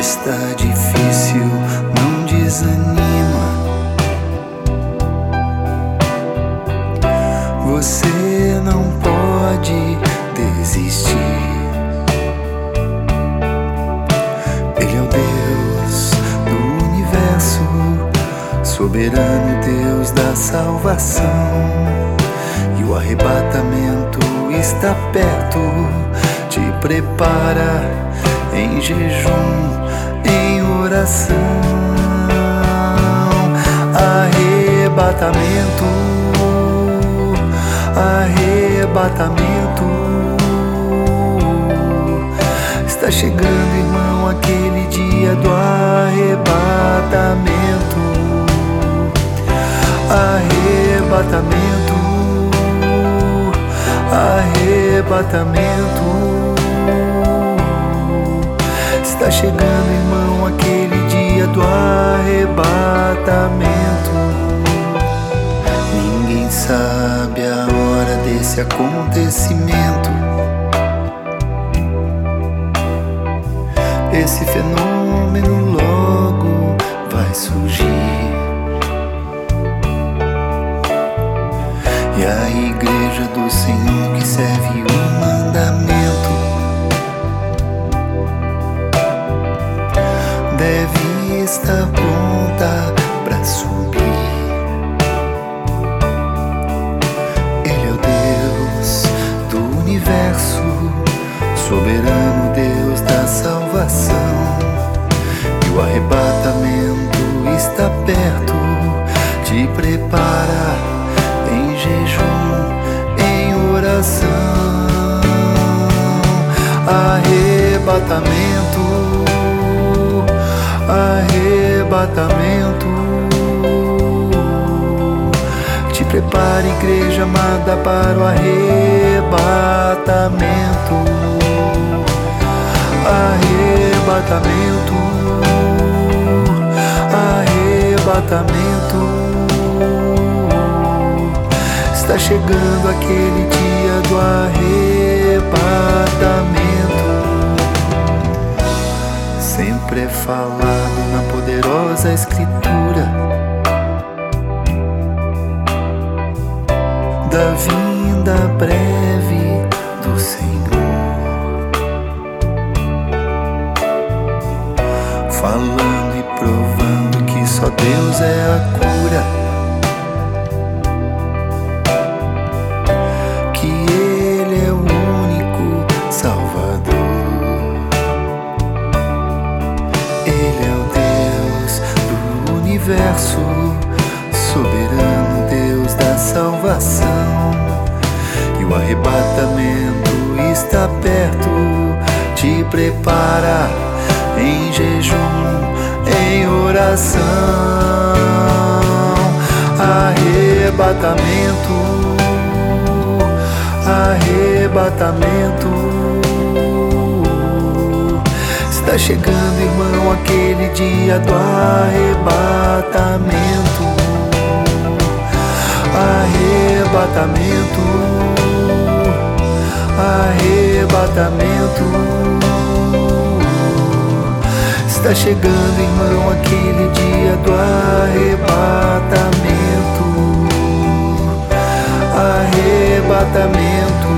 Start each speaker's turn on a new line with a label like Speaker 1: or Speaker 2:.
Speaker 1: está difícil, não desanima. Você não pode desistir. Ele é o Deus do universo, soberano Deus da salvação. E o arrebatamento está perto. Te prepara em jejum, em oração. Arrebatamento, arrebatamento. Está chegando, irmão, aquele dia do arrebatamento. Arrebatamento, arrebatamento. Está chegando, irmão, aquele dia do arrebatamento. Ninguém sabe a hora desse acontecimento. Esse fenômeno logo vai surgir. E a igreja do Senhor que serve o mandamento deve estar pronta para subir. Ele é o Deus do universo, soberano Deus da salvação. E o arrebatamento está perto. Te prepara em jejum, em oração. Arrebatamento, arrebatamento. Te prepare, igreja amada, para o arrebatamento. Arrebatamento, arrebatamento. Está chegando aquele dia do arrebatamento. Sempre é falado na poderosa Escritura da vinda breve do Senhor, falando e provando que só Deus é a cura, que Ele é o único Salvador. Ele é o Deus do universo, soberano Deus da salvação. E o arrebatamento está perto. Te prepara em jejum, em oração. Arrebatamento, arrebatamento. Está chegando, irmão, aquele dia do arrebatamento. Arrebatamento, arrebatamento. Está chegando, irmão, aquele dia do arrebatamento. Arrebatamento,